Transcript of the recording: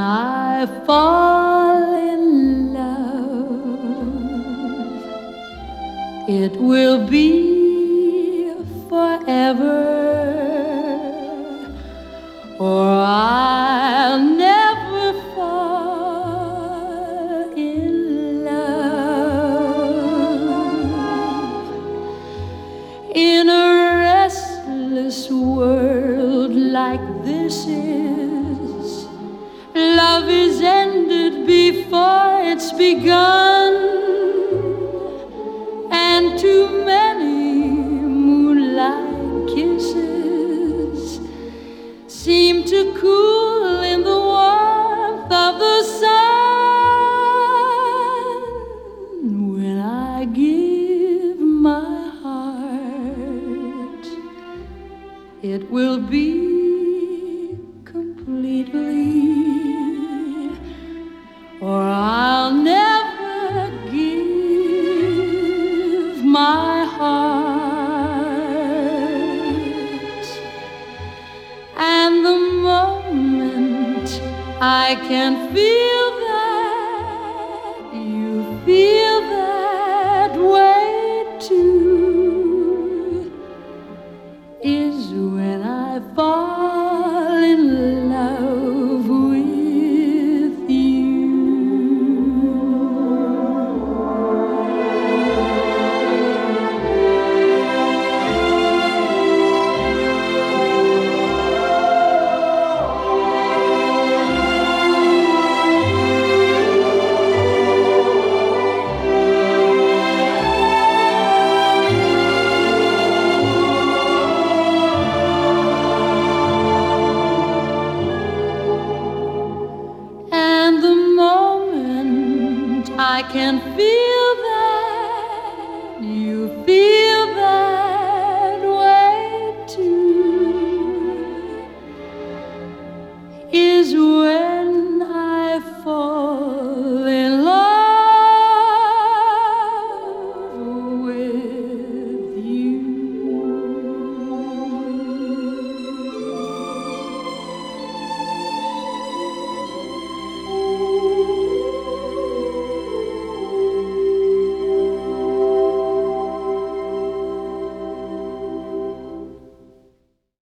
I fall in love, it will be forever, or I'll never fall in love. In a restless world like this is, love is ended before it's begun, and too many moonlight kisses seem to cool in the warmth of the sun. When I give my heart, it will be completely, or I'll never give my heart. And the moment I can feel that you feel that way too is when I fall in love with you. And the moment I can feel that you feel that way too is when